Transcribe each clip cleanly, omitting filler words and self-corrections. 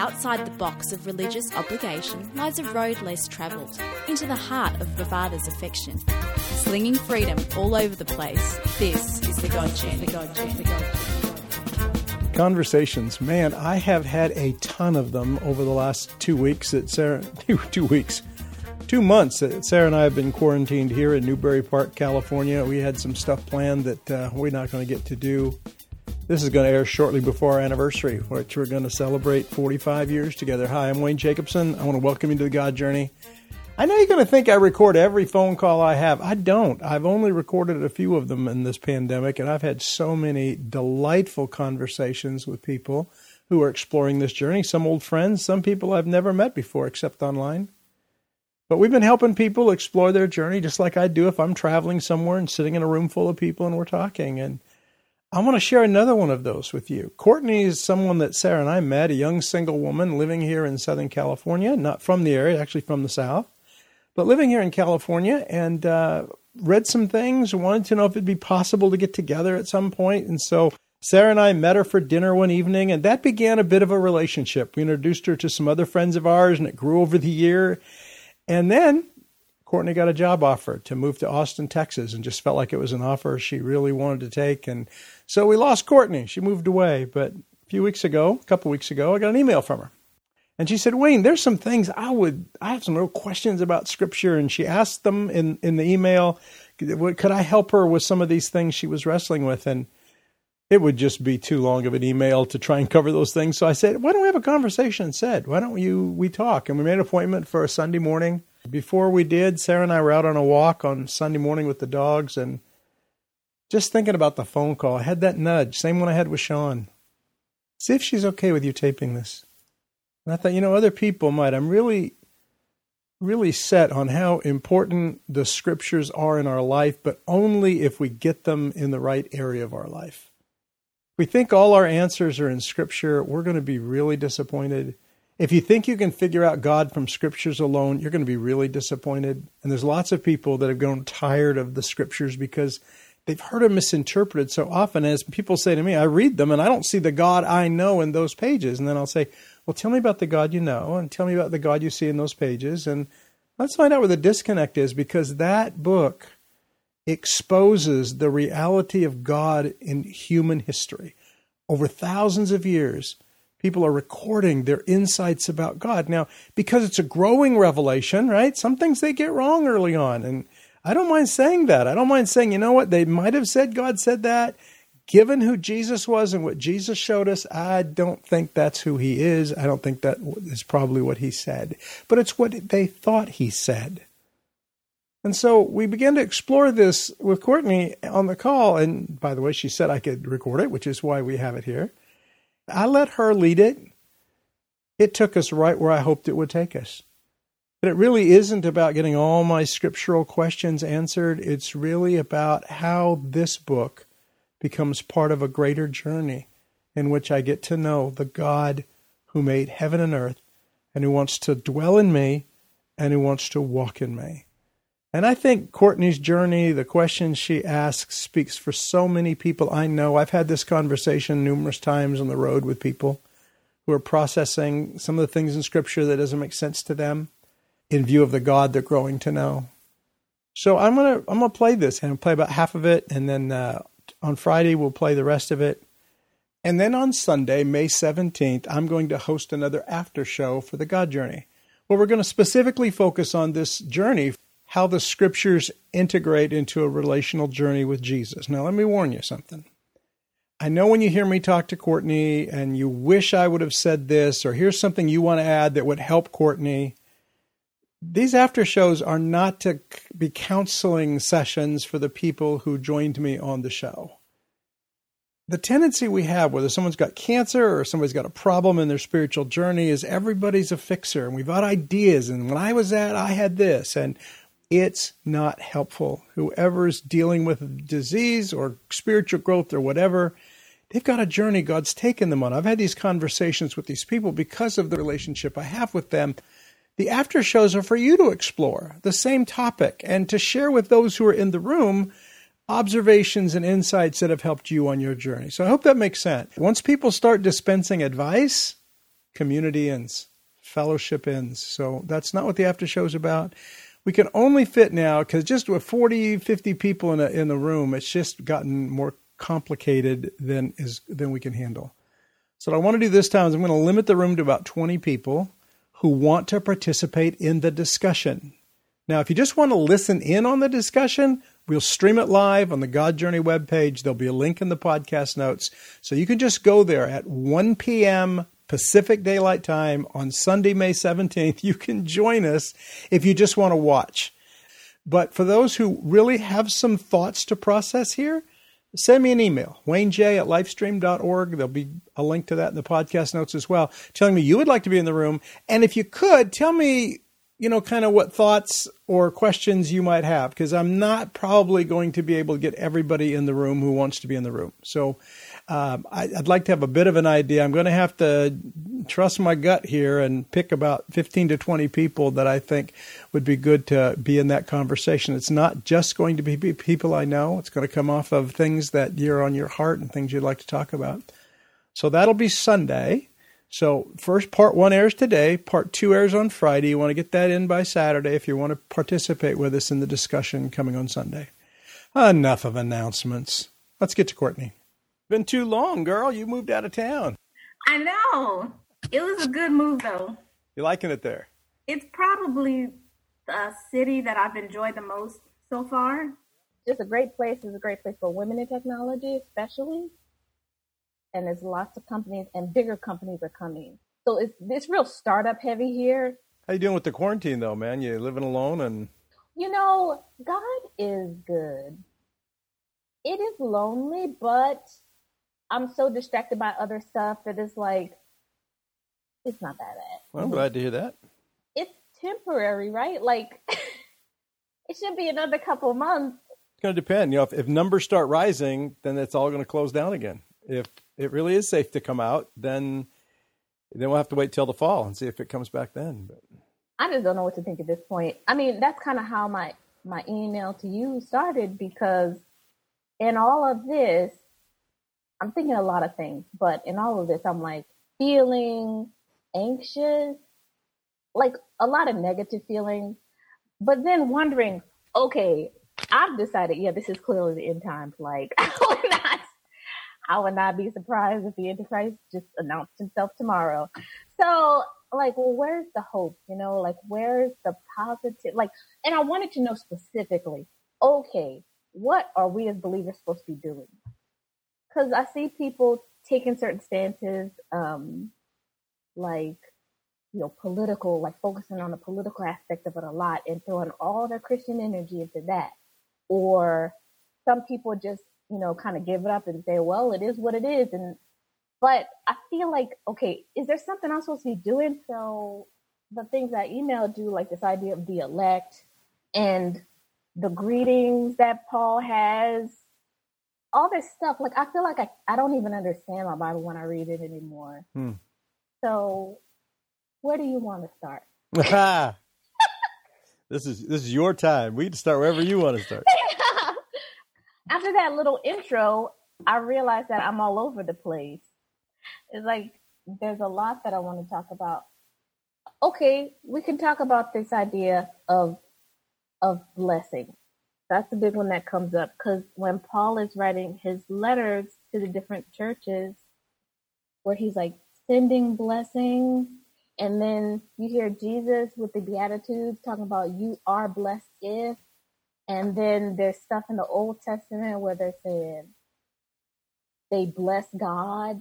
Outside the box of religious obligation lies a road less travelled, into the heart of the Father's affection. Slinging freedom all over the place, this is the God Journey. Conversations. Man, I have had a ton of them over the last 2 weeks that Sarah, 2 months that Sarah and I have been quarantined here in Newbury Park, California. We had some stuff planned that we're not going to get to do. This is going to air shortly before our anniversary, which we're going to celebrate 45 years together. Hi, I'm Wayne Jacobson. I want to welcome you to the God Journey. I know you're going to think I record every phone call I have. I don't. I've only recorded a few of them in this pandemic, and I've had so many delightful conversations with people who are exploring this journey. Some old friends, some people I've never met before except online. But we've been helping people explore their journey just like I do if I'm traveling somewhere and sitting in a room full of people and we're talking. And I want to share another one of those with you. Courtney is someone that Sarah and I met, a young single woman living here in Southern California, not from the area, actually from the South, but living here in California, and read some things, wanted to know if it'd be possible to get together at some point. And so Sarah and I met her for dinner one evening, and that began a bit of a relationship. We introduced her to some other friends of ours, and it grew over the year. And then Courtney got a job offer to move to Austin, Texas, and just felt like it was an offer she really wanted to take. And so we lost Courtney. She moved away. But a couple weeks ago, I got an email from her. And she said, Wayne, there's some things I have some real questions about Scripture. And she asked them in the email, could I help her with some of these things she was wrestling with? And it would just be too long of an email to try and cover those things. So I said, why don't we have a conversation instead? Why don't we talk? And we made an appointment for a Sunday morning. Before we did, Sarah and I were out on a walk on Sunday morning with the dogs, and just thinking about the phone call, I had that nudge, same one I had with Sean. See if she's okay with you taping this. And I thought, other people might. I'm really, really set on how important the Scriptures are in our life, but only if we get them in the right area of our life. If we think all our answers are in Scripture, we're going to be really disappointed. If you think you can figure out God from Scriptures alone, you're going to be really disappointed. And there's lots of people that have grown tired of the Scriptures because they've heard them misinterpreted so often. As people say to me, I read them and I don't see the God I know in those pages. And then I'll say, well, tell me about the God you know, and tell me about the God you see in those pages. And let's find out where the disconnect is, because that book exposes the reality of God in human history. Over thousands of years, people are recording their insights about God. Now, because it's a growing revelation, right? Some things they get wrong early on. And I don't mind saying that. I don't mind saying, you know what? They might have said God said that. Given who Jesus was and what Jesus showed us, I don't think that's who he is. I don't think that is probably what he said. But it's what they thought he said. And so we began to explore this with Courtney on the call. And by the way, she said I could record it, which is why we have it here. I let her lead it. It took us right where I hoped it would take us. But it really isn't about getting all my scriptural questions answered. It's really about how this book becomes part of a greater journey in which I get to know the God who made heaven and earth, and who wants to dwell in me, and who wants to walk in me. And I think Courtney's journey, the questions she asks, speaks for so many people I know. I've had this conversation numerous times on the road with people who are processing some of the things in Scripture that doesn't make sense to them in view of the God they're growing to know. So I'm gonna play this, and I'll play about half of it, and then on Friday we'll play the rest of it. And then on Sunday, May 17th, I'm going to host another after show for the God Journey, where we're going to specifically focus on this journey, how the Scriptures integrate into a relational journey with Jesus. Now, let me warn you something. I know when you hear me talk to Courtney and you wish I would have said this, or here's something you want to add that would help Courtney, these after shows are not to be counseling sessions for the people who joined me on the show. The tendency we have, whether someone's got cancer or somebody's got a problem in their spiritual journey, is everybody's a fixer, and we've got ideas, and when I was I had this, and it's not helpful. Whoever's dealing with disease or spiritual growth or whatever, they've got a journey God's taken them on. I've had these conversations with these people because of the relationship I have with them. The after shows are for you to explore the same topic and to share with those who are in the room observations and insights that have helped you on your journey. So I hope that makes sense. Once people start dispensing advice, community ends, fellowship ends. So that's not what the after show is about. We can only fit now, because just with 40, 50 people in the room, it's just gotten more complicated than we can handle. So what I want to do this time is I'm going to limit the room to about 20 people who want to participate in the discussion. Now, if you just want to listen in on the discussion, we'll stream it live on the God Journey webpage. There'll be a link in the podcast notes. So you can just go there at 1 p.m. Pacific Daylight Time on Sunday, May 17th. You can join us if you just want to watch. But for those who really have some thoughts to process here, send me an email, WayneJ@lifestream.org. There'll be a link to that in the podcast notes as well, telling me you would like to be in the room. And if you could, tell me, kind of what thoughts or questions you might have, because I'm not probably going to be able to get everybody in the room who wants to be in the room. So I'd like to have a bit of an idea. I'm going to have to trust my gut here and pick about 15 to 20 people that I think would be good to be in that conversation. It's not just going to be people I know. It's going to come off of things that are on your heart and things you'd like to talk about. So that'll be Sunday. So first, part 1 airs today. Part 2 airs on Friday. You want to get that in by Saturday if you want to participate with us in the discussion coming on Sunday. Enough of announcements. Let's get to Courtney. Been too long, girl. You moved out of town. I know. It was a good move, though. You liking it there? It's probably the city that I've enjoyed the most so far. It's a great place. It's a great place for women in technology, especially. And there's lots of companies, and bigger companies are coming. So it's real startup heavy here. How you doing with the quarantine, though, man? You living alone? And God is good. It is lonely, but I'm so distracted by other stuff that it's like, it's not that bad. Well, I'm glad to hear that. It's temporary, right? Like, it should be another couple of months. It's going to depend. If numbers start rising, then it's all going to close down again. If it really is safe to come out, then we'll have to wait till the fall and see if it comes back then. But I just don't know what to think at this point. I mean, that's kind of how my email to you started, because in all of this, I'm thinking a lot of things, but in all of this, I'm like feeling anxious, like a lot of negative feelings, but then wondering, okay, I've decided, this is clearly the end times. Like, I would not be surprised if the Antichrist just announced himself tomorrow. So, like, well, where's the hope? Like, where's the positive? Like, and I wanted to know specifically, okay, what are we as believers supposed to be doing? Because I see people taking certain stances, political, like focusing on the political aspect of it a lot and throwing all their Christian energy into that. Or some people just, kind of give it up and say, well, it is what it is. But I feel like, okay, is there something I'm supposed to be doing? So the things I emailed you, like this idea of the elect and the greetings that Paul has, all this stuff, like I feel like I don't even understand my Bible when I read it anymore. So where do you want to start? This is your time. We can start wherever you want to start. After that little intro, I realized that I'm all over the place. It's like there's a lot that I want to talk about. Okay, we can talk about this idea of blessing. That's the big one that comes up, because when Paul is writing his letters to the different churches where he's like sending blessing, and then you hear Jesus with the Beatitudes talking about you are blessed if, and then there's stuff in the Old Testament where they're saying they bless God.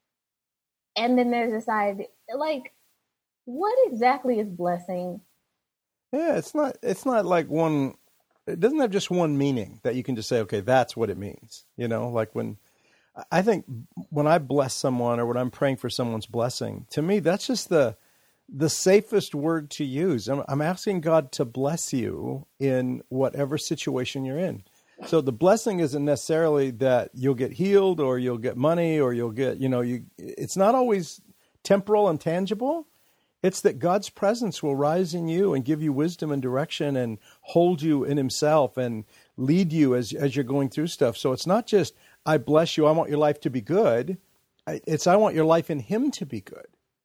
And then there's this idea, like, what exactly is blessing? Yeah, it's not like one, it doesn't have just one meaning that you can just say, okay, that's what it means. Like I think when I bless someone or when I'm praying for someone's blessing, to me, that's just the safest word to use. I'm asking God to bless you in whatever situation you're in. So the blessing isn't necessarily that you'll get healed or you'll get money or you'll get, it's not always temporal and tangible. It's that God's presence will rise in you and give you wisdom and direction and hold you in himself and lead you as you're going through stuff. So it's not just, I bless you, I want your life to be good. It's I want your life in him to be good.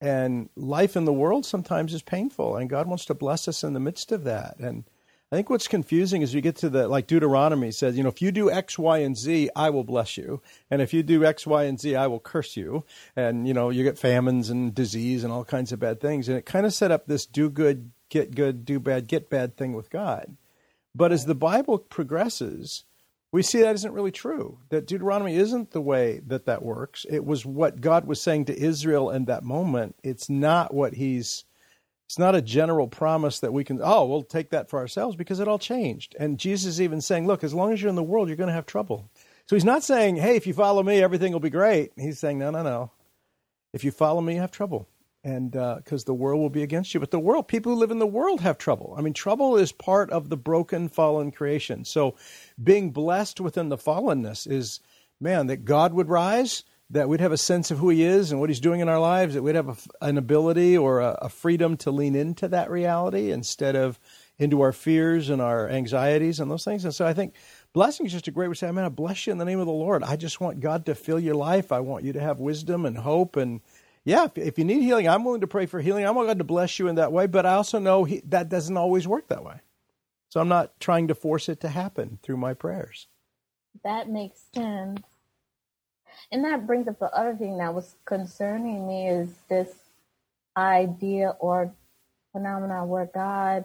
And life in the world sometimes is painful, and God wants to bless us in the midst of that. And I think what's confusing is you get to like Deuteronomy says, if you do X, Y, and Z, I will bless you. And if you do X, Y, and Z, I will curse you. And, you get famines and disease and all kinds of bad things. And it kind of set up this do good, do bad, get bad thing with God. But as the Bible progresses, we see that isn't really true, that Deuteronomy isn't the way that works. It was what God was saying to Israel in that moment. It's not it's not a general promise that we can, we'll take that for ourselves, because it all changed. And Jesus is even saying, look, as long as you're in the world, you're going to have trouble. So he's not saying, hey, if you follow me, everything will be great. He's saying, no. If you follow me, you have trouble. And because the world will be against you. But people who live in the world have trouble. I mean, trouble is part of the broken, fallen creation. So being blessed within the fallenness is, that God would rise, that we'd have a sense of who he is and what he's doing in our lives, that we'd have an ability or a freedom to lean into that reality instead of into our fears and our anxieties and those things. And so I think blessing is just a great way to say, I bless you in the name of the Lord. I just want God to fill your life. I want you to have wisdom and hope. And if you need healing, I'm willing to pray for healing. I want God to bless you in that way, but I also know that doesn't always work that way. So I'm not trying to force it to happen through my prayers. That makes sense. And that brings up the other thing that was concerning me, is this idea or phenomena where God,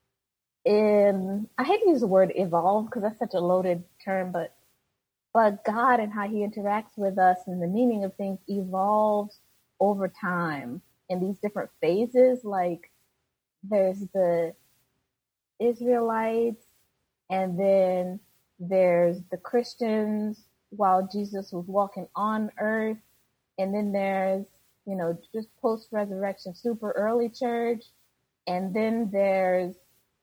I hate to use the word evolve because that's such a loaded term, but God and how he interacts with us and the meaning of things evolves over time in these different phases. Like there's the Israelites, and then there's the Christians while Jesus was walking on earth, and then there's just post-resurrection super early church, and then there's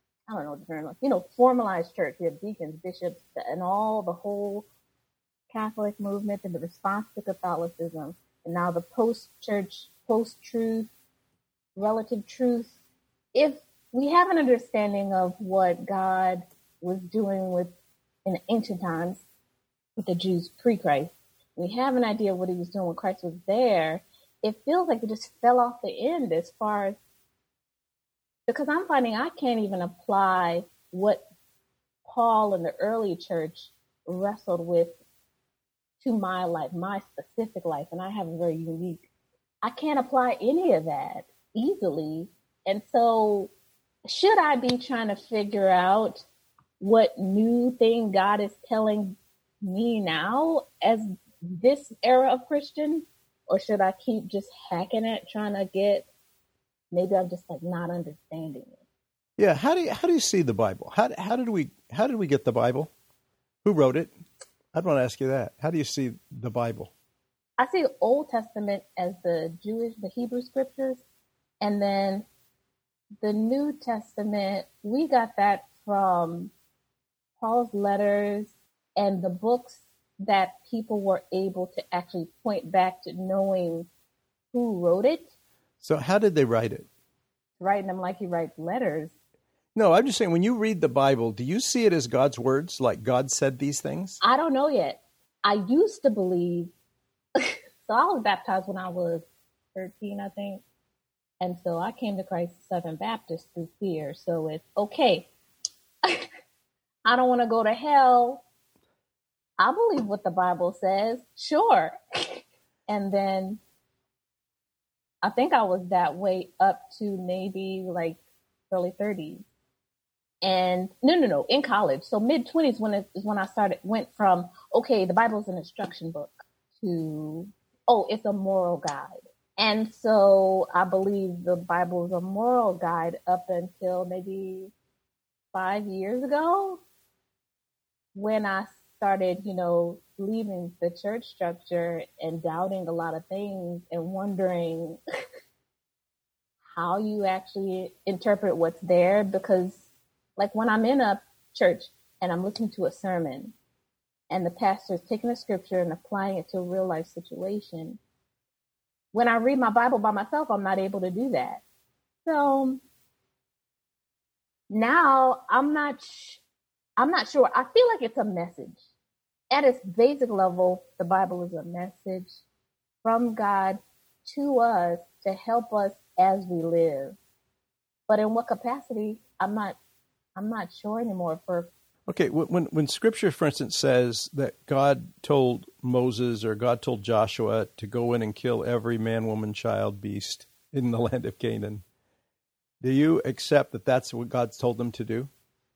formalized church. We have deacons, bishops, and all the whole Catholic movement and the response to Catholicism. And now the post-church, post-truth, relative truth. If we have an understanding of what God was doing in ancient times with the Jews pre-Christ, we have an idea of what he was doing when Christ was there, it feels like it just fell off the end as far as, because I'm finding I can't even apply what Paul and the early church wrestled with to my life, my specific life, and I have a very unique, I can't apply any of that easily. And so should I be trying to figure out what new thing God is telling me now as this era of Christian, or should I keep just hacking it, trying to get, maybe I'm just not understanding it. Yeah. How do you see the Bible? How did we get the Bible? Who wrote it? I'd want to ask you that. How do you see the Bible? I see the Old Testament as the Hebrew scriptures, and then the New Testament, we got that from Paul's letters and the books that people were able to actually point back to knowing who wrote it. So how did they write it? Writing them like he writes letters. No, I'm just saying, when you read the Bible, do you see it as God's words, like God said these things? I don't know yet. I used to believe, so I was baptized when I was 13, I think. And so I came to Christ Southern Baptist through fear. So it's okay. I don't want to go to hell. I believe what the Bible says. Sure. And then I think I was that way up to maybe like early 30s. And no, in college. So mid-20s is when I went from, okay, the Bible's an instruction book to, it's a moral guide. And so I believe the Bible is a moral guide up until maybe 5 years ago, when I started, leaving the church structure and doubting a lot of things and wondering how you actually interpret what's there. Because like when I'm in a church and I'm listening to a sermon and the pastor is taking a scripture and applying it to a real life situation, when I read my Bible by myself, I'm not able to do that. So now I'm not sure. I feel like it's a message. At its basic level, the Bible is a message from God to us to to help us as we live. But in what capacity, I'm not sure anymore. Okay, when Scripture, for instance, says that God told Moses or God told Joshua to go in and kill every man, woman, child, beast in the land of Canaan, do you accept that that's what God's told them to do?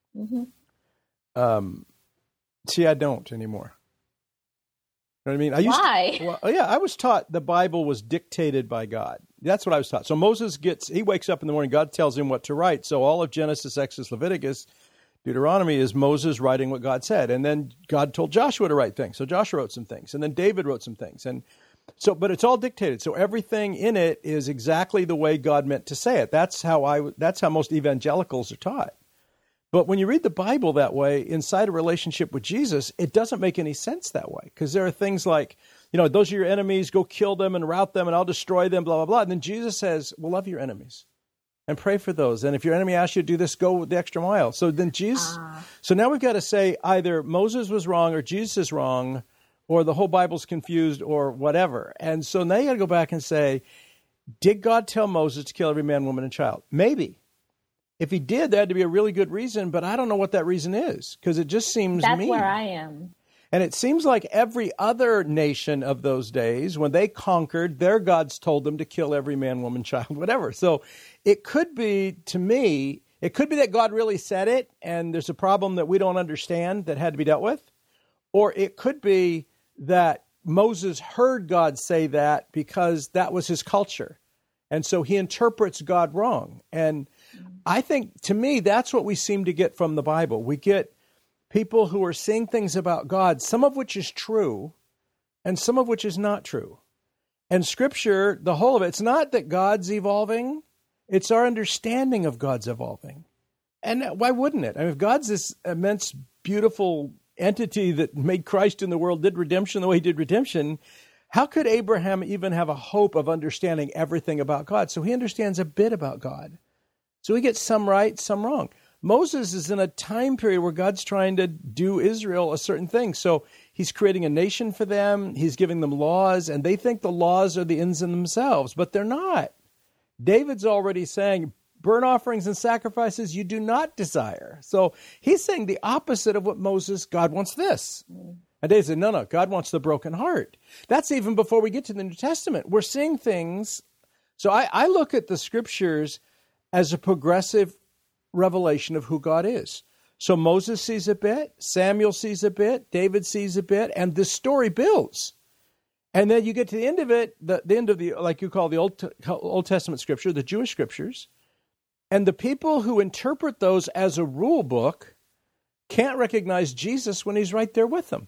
Mm-hmm. See, I don't anymore. You know what I mean? Why? I was taught the Bible was dictated by God. That's what I was taught. So Moses he wakes up in the morning, God tells him what to write. So all of Genesis, Exodus, Leviticus, Deuteronomy is Moses writing what God said. And then God told Joshua to write things. So Joshua wrote some things. And then David wrote some things. And so, but it's all dictated. So everything in it is exactly the way God meant to say it. That's how most evangelicals are taught. But when you read the Bible that way, inside a relationship with Jesus, it doesn't make any sense that way. Because there are things like, those are your enemies, go kill them and rout them and I'll destroy them, blah, blah, blah. And then Jesus says, well, love your enemies and pray for those. And if your enemy asks you to do this, go the extra mile. So then Jesus, so now we've got to say either Moses was wrong or Jesus is wrong or the whole Bible's confused or whatever. And so now you got to go back and say, did God tell Moses to kill every man, woman, and child? Maybe. If he did, there had to be a really good reason, but I don't know what that reason is because it just seems mean. That's where I am. And it seems like every other nation of those days, when they conquered, their gods told them to kill every man, woman, child, whatever. So it could be, to me, it could be that God really said it and there's a problem that we don't understand that had to be dealt with. Or it could be that Moses heard God say that because that was his culture. And so he interprets God wrong. And I think, to me, that's what we seem to get from the Bible. We get people who are seeing things about God, some of which is true and some of which is not true. And Scripture, the whole of it, it's not that God's evolving, it's our understanding of God's evolving. And why wouldn't it? I mean, if God's this immense, beautiful entity that made Christ in the world, did redemption the way he did redemption, how could Abraham even have a hope of understanding everything about God? So he understands a bit about God. So he gets some right, some wrong. Moses is in a time period where God's trying to do Israel a certain thing. So he's creating a nation for them. He's giving them laws, and they think the laws are the ends in themselves, but they're not. David's already saying, burnt offerings and sacrifices you do not desire. So he's saying the opposite of what God wants this. And David said, no, God wants the broken heart. That's even before we get to the New Testament. We're seeing things. So I look at the Scriptures as a progressive revelation of who God is. So Moses sees a bit, Samuel sees a bit, David sees a bit, and this story builds. And then you get to the end of it, the end of the, like you call the Old Testament Scripture, the Jewish Scriptures, and the people who interpret those as a rule book can't recognize Jesus when he's right there with them.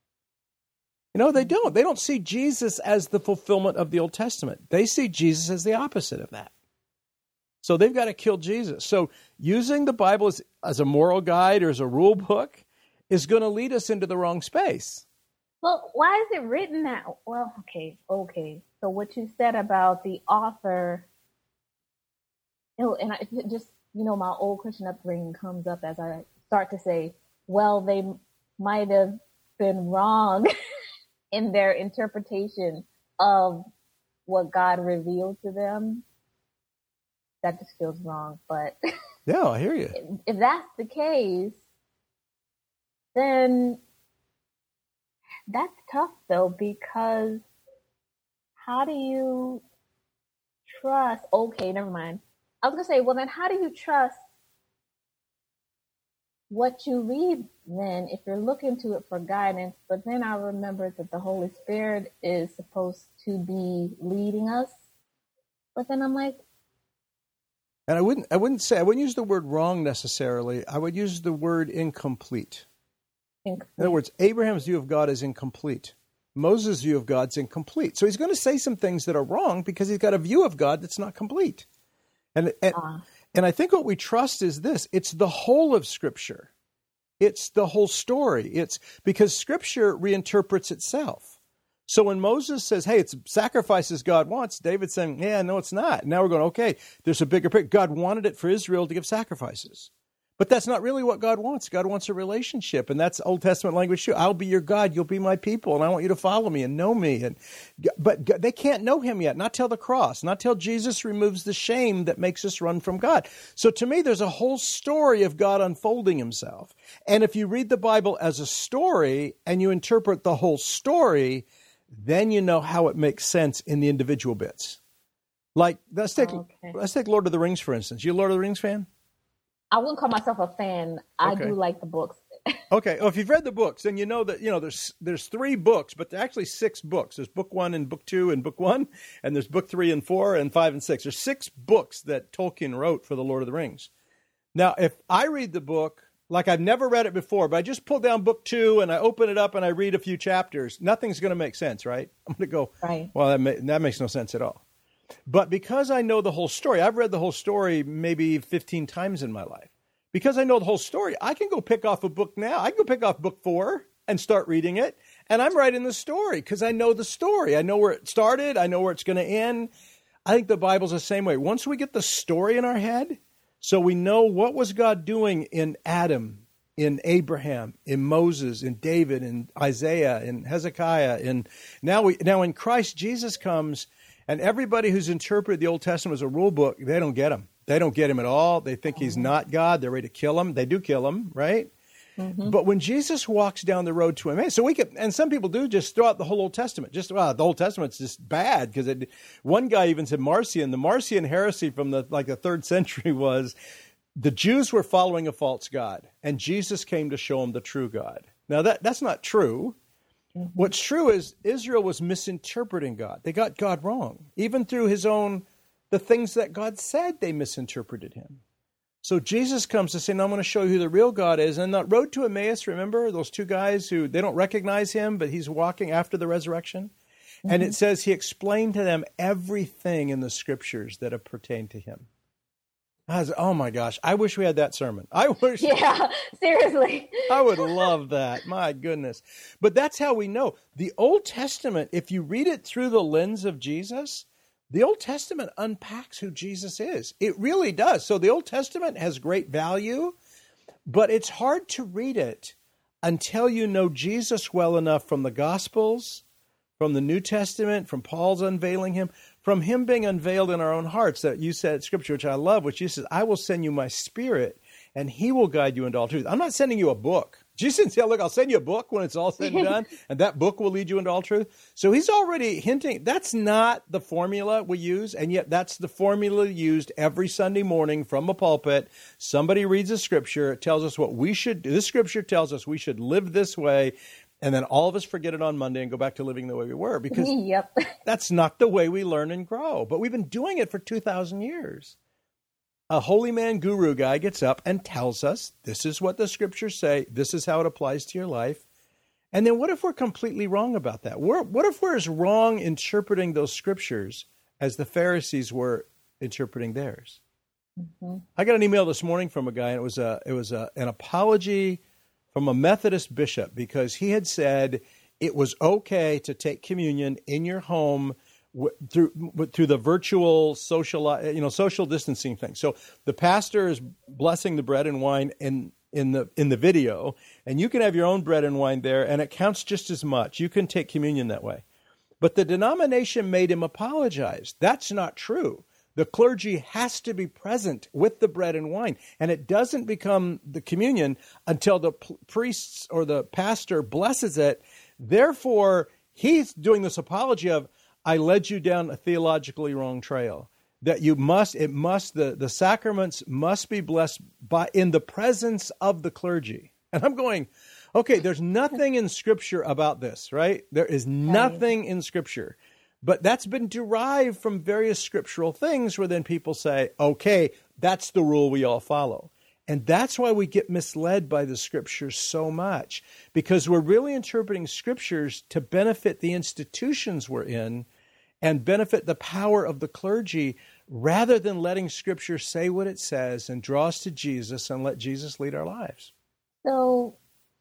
They don't. They don't see Jesus as the fulfillment of the Old Testament. They see Jesus as the opposite of that. So they've got to kill Jesus. So using the Bible as a moral guide or as a rule book is going to lead us into the wrong space. Well, why is it written that? Well, okay. So what you said about the author, and I just, my old Christian upbringing comes up as I start to say, well, they might have been wrong in their interpretation of what God revealed to them. That just feels wrong, but yeah, I hear you. If that's the case, then that's tough though, because how do you trust? Okay, never mind. I was gonna say, well, then how do you trust what you read then if you're looking to it for guidance? But then I remember that the Holy Spirit is supposed to be leading us. But then I'm like, and I wouldn't use the word wrong necessarily. I would use the word incomplete. In other words, Abraham's view of God is incomplete. Moses' view of God's incomplete. So he's going to say some things that are wrong because he's got a view of God that's not complete. And I think what we trust is this. It's the whole of Scripture. It's the whole story. It's because Scripture reinterprets itself. So when Moses says, hey, it's sacrifices God wants, David's saying, yeah, no, it's not. Now we're going, okay, there's a bigger picture. God wanted it for Israel to give sacrifices. But that's not really what God wants. God wants a relationship, and that's Old Testament language too. I'll be your God, you'll be my people, and I want you to follow me and know me. But they can't know him yet, not till the cross, not till Jesus removes the shame that makes us run from God. So to me, there's a whole story of God unfolding himself. And if you read the Bible as a story and you interpret the whole story, then you know how it makes sense in the individual bits. Like, let's take Lord of the Rings, for instance. You a Lord of the Rings fan? I wouldn't call myself a fan. I do like the books. Okay. Well, if you've read the books, then you know that, there's 3 books, but there are actually 6 books. There's book 1 and book 2 and book 1, and there's book 3 and 4 and 5 and 6. There's 6 books that Tolkien wrote for the Lord of the Rings. Now, if I read the book, like I've never read it before, but I just pull down book 2 and I open it up and I read a few chapters, nothing's going to make sense, right? I'm going to go, right. Well, that makes no sense at all. But because I know the whole story, I've read the whole story maybe 15 times in my life. Because I know the whole story, I can go pick off a book now. I can go pick off book 4 and start reading it. And I'm writing the story because I know the story. I know where it started. I know where it's going to end. I think the Bible's the same way. Once we get the story in our head, so we know what was God doing in Adam, in Abraham, in Moses, in David, in Isaiah, in Hezekiah. And now in Christ, Jesus comes. And everybody who's interpreted the Old Testament as a rule book, they don't get him. They don't get him at all. They think he's not God. They're ready to kill him. They do kill him, right? Mm-hmm. But when Jesus walks down the road to Emmaus, and some people do just throw out the whole Old Testament. The Old Testament's just bad because one guy even said Marcion. The Marcion heresy from the 3rd century was the Jews were following a false God, and Jesus came to show them the true God. Now that's not true. Mm-hmm. What's true is Israel was misinterpreting God. They got God wrong. Even through the things that God said, they misinterpreted him. So Jesus comes to say, no, I'm going to show you who the real God is. And the road to Emmaus, remember those 2 guys who, they don't recognize him, but he's walking after the resurrection. Mm-hmm. And it says he explained to them everything in the scriptures that have pertained to him. Oh my gosh, I wish we had that sermon. Yeah, seriously. I would love that. My goodness. But that's how we know. The Old Testament, if you read it through the lens of Jesus, the Old Testament unpacks who Jesus is. It really does. So the Old Testament has great value, but it's hard to read it until you know Jesus well enough from the Gospels, from the New Testament, from Paul's unveiling him, from him being unveiled in our own hearts. That you said scripture, which I love, which Jesus says, I will send you my Spirit and he will guide you into all truth. I'm not sending you a book. Jesus didn't say, look, I'll send you a book when it's all said and done, and that book will lead you into all truth. So he's already hinting, that's not the formula we use, and yet that's the formula used every Sunday morning from a pulpit. Somebody reads a scripture, it tells us what we should do. This scripture tells us we should live this way, and then all of us forget it on Monday and go back to living the way we were, because that's not the way we learn and grow. But we've been doing it for 2,000 years. A holy man guru guy gets up and tells us, this is what the scriptures say, this is how it applies to your life. And then what if we're completely wrong about that? What if we're as wrong interpreting those scriptures as the Pharisees were interpreting theirs? Mm-hmm. I got an email this morning from a guy, and it was an apology from a Methodist bishop because he had said it was okay to take communion in your home through the virtual social distancing thing. So the pastor is blessing the bread and wine in the video, and you can have your own bread and wine there, and it counts just as much. You can take communion that way. But the denomination made him apologize. That's not true. The clergy has to be present with the bread and wine, and it doesn't become the communion until the priests or the pastor blesses it. Therefore, he's doing this apology of, I led you down a theologically wrong trail. That the sacraments must be blessed in the presence of the clergy. And I'm going, okay, there's nothing in Scripture about this, right? There is nothing in Scripture. But that's been derived from various scriptural things where then people say, okay, that's the rule we all follow. And that's why we get misled by the Scriptures so much, because we're really interpreting Scriptures to benefit the institutions we're in and benefit the power of the clergy, rather than letting Scripture say what it says and draw us to Jesus and let Jesus lead our lives. So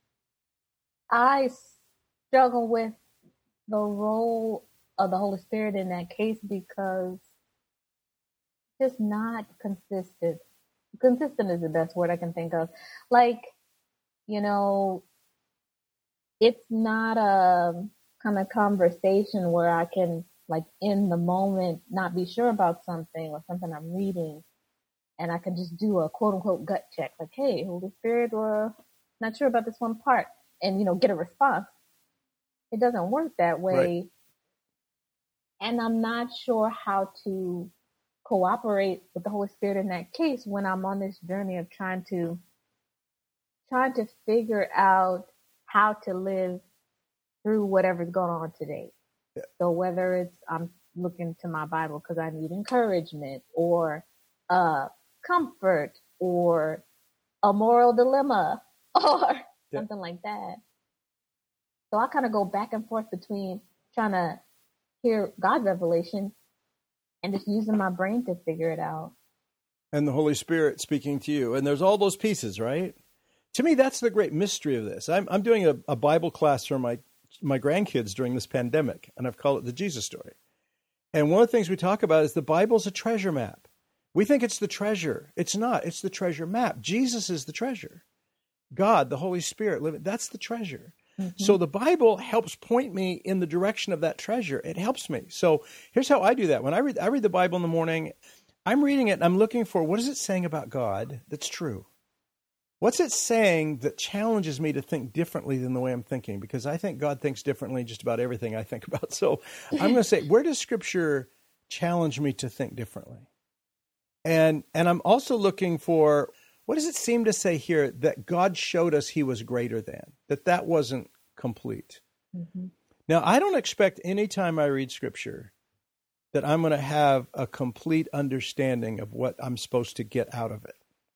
I struggle with the role of the Holy Spirit in that case because it's just not consistent. consistent is the best word I can think of. Like, you know, it's not a kind of conversation where I can, like, in the moment, not be sure about something or something I'm reading, and I can just do a quote unquote gut check, like, hey, Holy Spirit, not sure about this one part, and, you know, get a response. It doesn't work that way. Right. And I'm not sure how to cooperate with the Holy Spirit in that case when I'm on this journey of trying to figure out how to live through whatever's going on today. Yeah. So whether it's I'm looking to my Bible because I need encouragement or comfort or a moral dilemma or something like that. So I kind of go back and forth between trying to hear God's revelation and just using my brain to figure it out. And the Holy Spirit speaking to you. And there's all those pieces, right? To me, that's the great mystery of this. I'm doing a Bible class for my grandkids during this pandemic, and I've called it the Jesus Story. And one of the things we talk about is the Bible's a treasure map. We think it's the treasure. It's not. It's the treasure map. Jesus is the treasure. God, the Holy Spirit, that's the treasure. Mm-hmm. So the Bible helps point me in the direction of that treasure. It helps me. So here's how I do that. When I read the Bible in the morning, I'm reading it and I'm looking for, what is it saying about God that's true? What's it saying that challenges me to think differently than the way I'm thinking? Because I think God thinks differently just about everything I think about. So I'm going to say, where does Scripture challenge me to think differently? And I'm also looking for, what does it seem to say here that God showed us he was greater than, that wasn't complete? Mm-hmm. Now, I don't expect any time I read Scripture that I'm going to have a complete understanding of what I'm supposed to get out of it.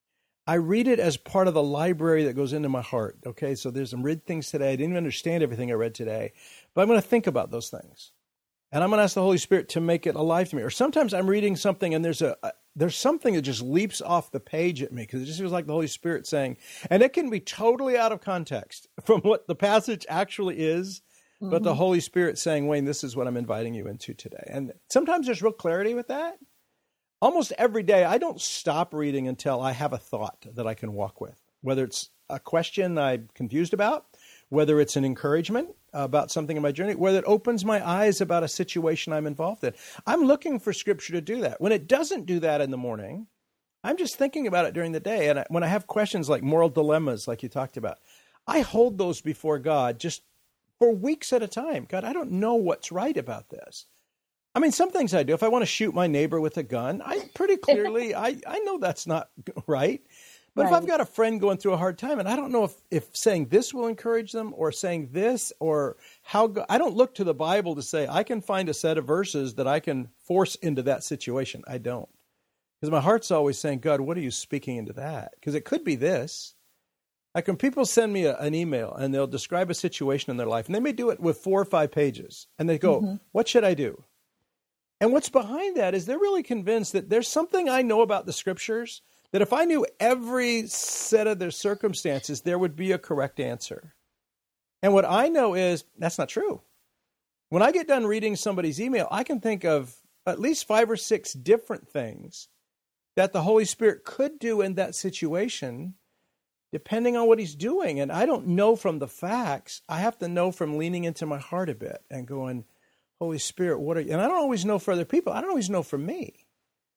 I read it as part of the library that goes into my heart. Okay, so there's some read things today. I didn't even understand everything I read today, but I'm going to think about those things. And I'm going to ask the Holy Spirit to make it alive to me. Or sometimes I'm reading something and there's something that just leaps off the page at me because it just feels like the Holy Spirit saying, and it can be totally out of context from what the passage actually is, mm-hmm. but the Holy Spirit saying, Wayne, this is what I'm inviting you into today. And sometimes there's real clarity with that. Almost every day, I don't stop reading until I have a thought that I can walk with, whether it's a question I'm confused about, whether it's an encouragement about something in my journey, whether it opens my eyes about a situation I'm involved in. I'm looking for Scripture to do that. When it doesn't do that in the morning, I'm just thinking about it during the day. And when I have questions like moral dilemmas, like you talked about, I hold those before God just for weeks at a time. God, I don't know what's right about this. I mean, some things I do. If I want to shoot my neighbor with a gun, I pretty clearly, I know that's not right. But if I've got a friend going through a hard time, and I don't know if saying this will encourage them or saying this or how, I don't look to the Bible to say, I can find a set of verses that I can force into that situation. I don't. Because my heart's always saying, God, what are you speaking into that? Because it could be this. Like when people send me an email and they'll describe a situation in their life, and they may do it with 4 or 5 pages, and they go, what should I do? And what's behind that is they're really convinced that there's something I know about the Scriptures that if I knew every set of their circumstances, there would be a correct answer. And what I know is that's not true. When I get done reading somebody's email, I can think of at least 5 or 6 different things that the Holy Spirit could do in that situation, depending on what he's doing. And I don't know from the facts. I have to know from leaning into my heart a bit and going, Holy Spirit, what are you? And I don't always know for other people. I don't always know for me.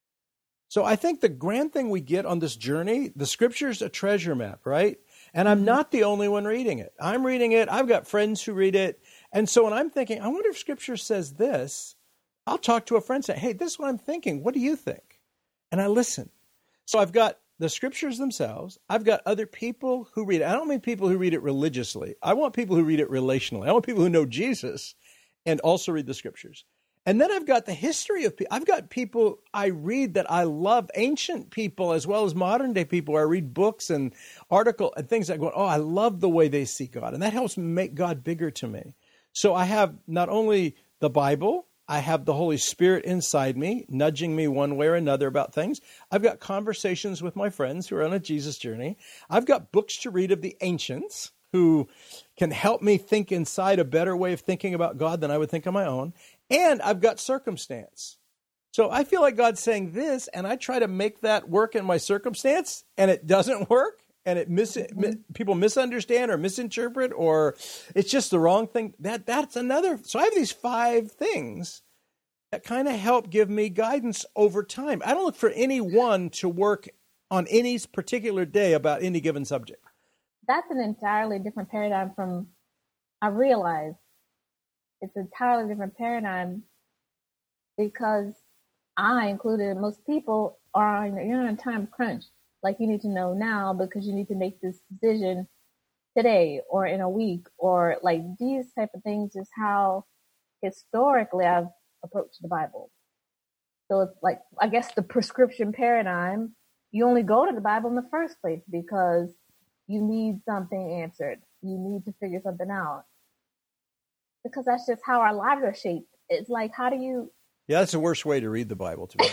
So I think the grand thing we get on this journey, the Scripture's a treasure map, right? And I'm not the only one reading it. I'm reading it. I've got friends who read it. And so when I'm thinking, I wonder if Scripture says this, I'll talk to a friend and say, hey, this is what I'm thinking. What do you think? And I listen. So I've got the Scriptures themselves. I've got other people who read it. I don't mean people who read it religiously. I want people who read it relationally. I want people who know Jesus and also read the Scriptures. And then I've got the history of people. I've got people I read that I love, ancient people as well as modern day people. I read books and articles and things that go, oh, I love the way they see God. And that helps make God bigger to me. So I have not only the Bible, I have the Holy Spirit inside me, nudging me one way or another about things. I've got conversations with my friends who are on a Jesus journey. I've got books to read of the ancients who can help me think inside a better way of thinking about God than I would think on my own. And I've got circumstance. So I feel like God's saying this, and I try to make that work in my circumstance, and it doesn't work, and people misunderstand or misinterpret, or it's just the wrong thing. That's another. So I have these 5 things that kind of help give me guidance over time. I don't look for any one to work on any particular day about any given subject. That's an entirely different paradigm from, I realize it's an entirely different paradigm because I included, most people you're on a time crunch. Like, you need to know now because you need to make this decision today or in a week, or like these type of things is how historically I've approached the Bible. So it's like, I guess the prescription paradigm, you only go to the Bible in the first place because you need something answered. You need to figure something out. Because that's just how our lives are shaped. It's like, how do you... Yeah, that's the worst way to read the Bible, to me.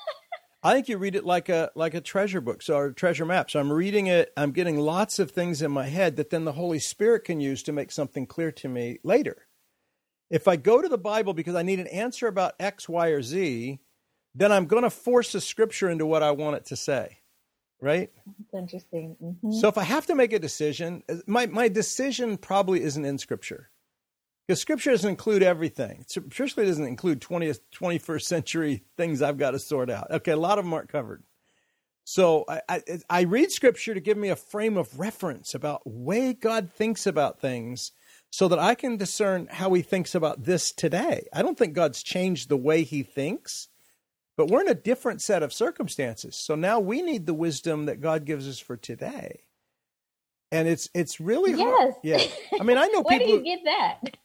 I think you read it like a treasure book, or a treasure map. So I'm reading it, I'm getting lots of things in my head that then the Holy Spirit can use to make something clear to me later. If I go to the Bible because I need an answer about X, Y, or Z, then I'm going to force the scripture into what I want it to say, right? That's interesting. Mm-hmm. So if I have to make a decision, my decision probably isn't in scripture. Because scripture doesn't include everything. Scripture doesn't include 20th, 21st century things I've got to sort out. Okay, a lot of them aren't covered. So I read scripture to give me a frame of reference about the way God thinks about things so that I can discern how he thinks about this today. I don't think God's changed the way he thinks, but we're in a different set of circumstances. So now we need the wisdom that God gives us for today. And it's really hard. Yeah. I mean, I know Where people. do you get that?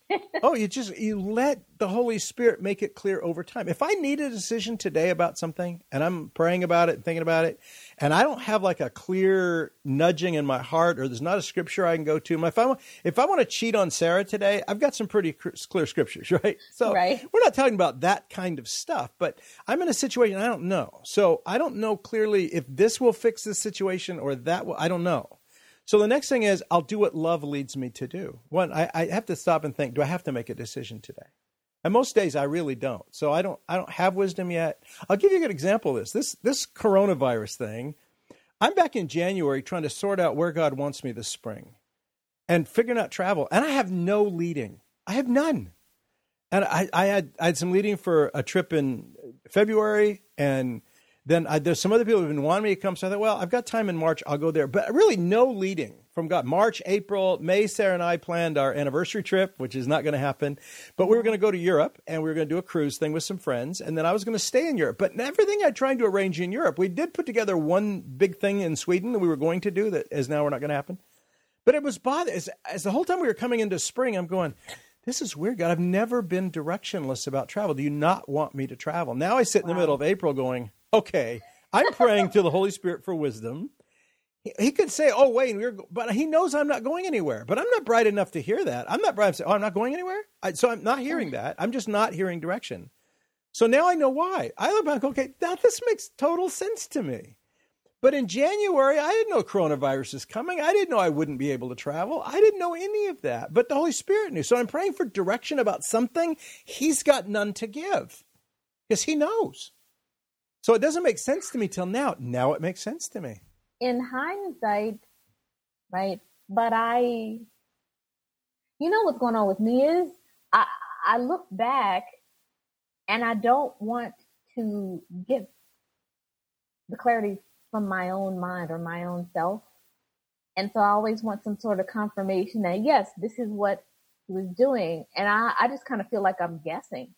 You let the Holy Spirit make it clear over time. If I need a decision today about something and I'm praying about it and thinking about it, and I don't have like a clear nudging in my heart, or there's not a scripture I can go to. If I want to cheat on Sarah today, I've got some pretty clear scriptures, right? So We're not talking about that kind of stuff, but I'm in a situation I don't know. So I don't know clearly if this will fix this situation or that will. I don't know. So the next thing is I'll do what love leads me to do. One, I have to stop and think, do I have to make a decision today? And most days I really don't. So I don't have wisdom yet. I'll give you a good example of this. This coronavirus thing, I'm back in January trying to sort out where God wants me this spring and figuring out travel. And I have no leading. I have none. And I had some leading for a trip in February, and then there's some other people who've been wanting me to come. So I thought, well, I've got time in March. I'll go there. But really no leading from God. March, April, May, Sarah and I planned our anniversary trip, which is not going to happen. But we were going to go to Europe, and we were going to do a cruise thing with some friends. And then I was going to stay in Europe. But everything I tried to arrange in Europe, we did put together one big thing in Sweden that we were going to do that is now we're not going to happen. But it was bothering. As the whole time we were coming into spring, I'm going, this is weird, God. I've never been directionless about travel. Do you not want me to travel? Now I sit in the middle of April going, okay, I'm praying to the Holy Spirit for wisdom. He could say, oh, wait, but he knows I'm not going anywhere. But I'm not bright enough to hear that. I'm not bright enough to say, oh, I'm not going anywhere? So I'm not hearing that. I'm just not hearing direction. So now I know why. I look back, okay, this makes total sense to me. But in January, I didn't know coronavirus is coming. I didn't know I wouldn't be able to travel. I didn't know any of that. But the Holy Spirit knew. So I'm praying for direction about something he's got none to give because he knows. So it doesn't make sense to me till now. Now it makes sense to me. In hindsight, right? But you know what's going on with me is I look back and I don't want to get the clarity from my own mind or my own self. And so I always want some sort of confirmation that, yes, this is what he was doing. And I just kind of feel like I'm guessing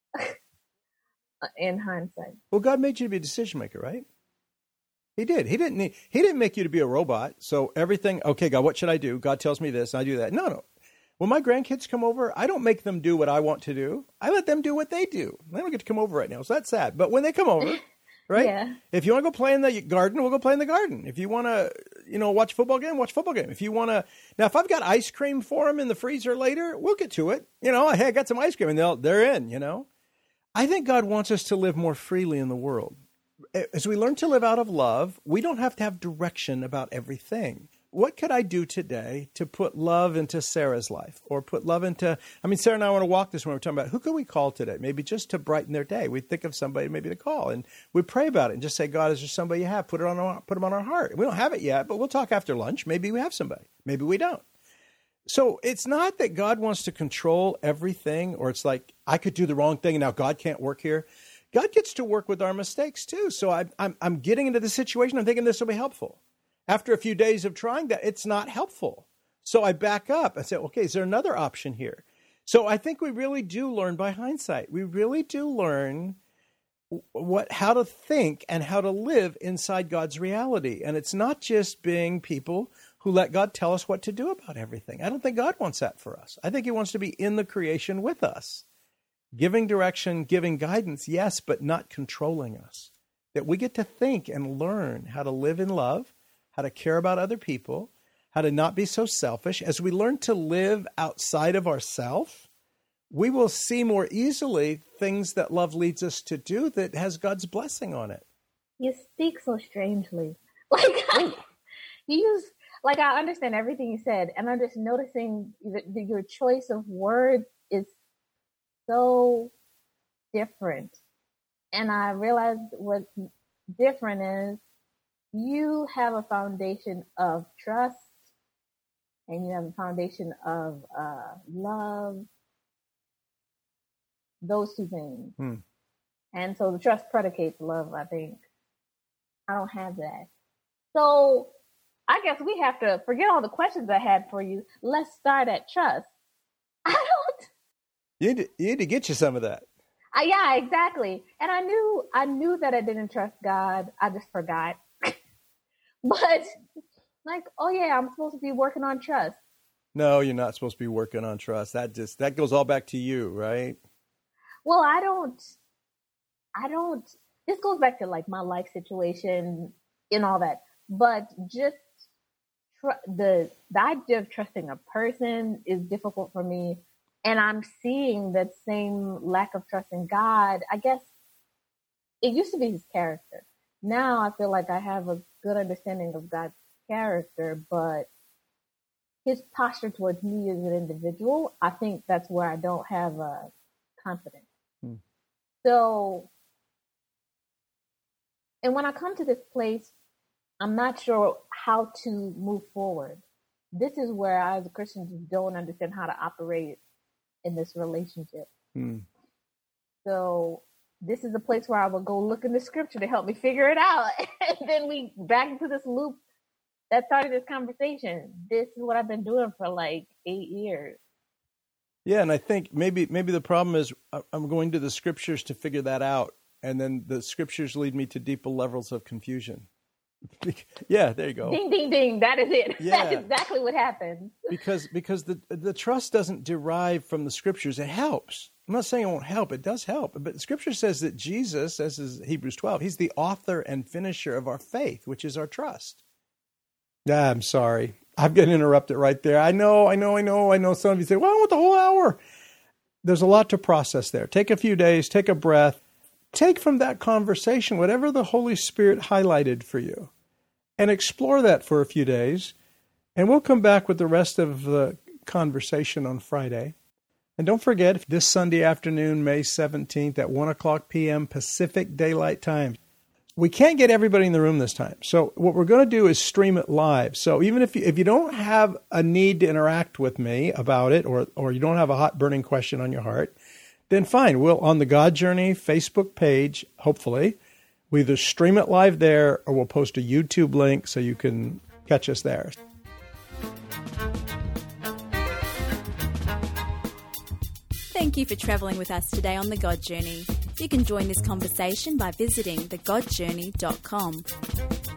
in hindsight. Well, God made you to be a decision maker, right? He did. He didn't make you to be a robot. So everything, okay, God, what should I do? God tells me this, and I do that. No. When my grandkids come over, I don't make them do what I want to do. I let them do what they do. They don't get to come over right now, so that's sad. But when they come over, right? Yeah. If you want to go play in the garden, we'll go play in the garden. If you want to, watch a football game, watch a football game. If you want to, now if I've got ice cream for them in the freezer later, we'll get to it. Hey, I got some ice cream, and they're in. I think God wants us to live more freely in the world. As we learn to live out of love, we don't have to have direction about everything. what could I do today to put love into Sarah's life, or put love into, Sarah and I want to walk this morning. We're talking about who can we call today? Maybe just to brighten their day. We think of somebody maybe to call, and we pray about it and just say, God, is there somebody you have? Put them on our heart. We don't have it yet, but we'll talk after lunch. Maybe we have somebody. Maybe we don't. So it's not that God wants to control everything, or it's like I could do the wrong thing and now God can't work here. God gets to work with our mistakes too. So I'm getting into the situation. I'm thinking this will be helpful. After a few days of trying that, it's not helpful. So I back up. I say, okay, is there another option here? So I think we really do learn by hindsight. We really do learn how to think and how to live inside God's reality. And it's not just being people who let God tell us what to do about everything. I don't think God wants that for us. I think he wants to be in the creation with us. Giving direction, giving guidance, yes, but not controlling us. That we get to think and learn how to live in love, how to care about other people, how to not be so selfish. As we learn to live outside of ourselves, we will see more easily things that love leads us to do that has God's blessing on it. You speak so strangely. I understand everything you said, and I'm just noticing that your choice of words is so different. And I realized what's different is you have a foundation of trust, and you have a foundation of love, those two things. And so the trust predicates love, I think. I don't have that. So I guess we have to forget all the questions I had for you. Let's start at trust. You need to get you some of that. Yeah, exactly. And I knew that I didn't trust God. I just forgot. But I'm supposed to be working on trust. No, you're not supposed to be working on trust. That goes all back to you, right? Well, I don't. This goes back to my life situation and all that. But just the idea of trusting a person is difficult for me. And I'm seeing that same lack of trust in God. I guess it used to be his character. Now I feel like I have a good understanding of God's character, but his posture towards me as an individual, I think that's where I don't have confidence. So, and when I come to this place, I'm not sure how to move forward. This is where I, as a Christian, just don't understand how to operate in this relationship. So this is the place where I will go look in the scripture to help me figure it out. And then we back into this loop that started this conversation. This is what I've been doing for 8 years. Yeah, and I think maybe the problem is I'm going to the scriptures to figure that out, and then the scriptures lead me to deeper levels of confusion. Yeah, there you go. Ding, ding, ding. That is it. Yeah. That's exactly what happens. Because the trust doesn't derive from the scriptures. It helps. I'm not saying it won't help. It does help. But the scripture says that Jesus, as is Hebrews 12, he's the author and finisher of our faith, which is our trust. I'm sorry. I'm getting interrupted right there. I know. Some of you say, well, I want the whole hour. There's a lot to process there. Take a few days, take a breath. Take from that conversation whatever the Holy Spirit highlighted for you and explore that for a few days. And we'll come back with the rest of the conversation on Friday. And don't forget, this Sunday afternoon, May 17th at 1 o'clock p.m. Pacific Daylight Time. We can't get everybody in the room this time. So what we're going to do is stream it live. So even if you don't have a need to interact with me about it, or you don't have a hot burning question on your heart, then fine. We'll, on the God Journey Facebook page, hopefully, we either stream it live there or we'll post a YouTube link so you can catch us there. Thank you for travelling with us today on The God Journey. You can join this conversation by visiting thegodjourney.com.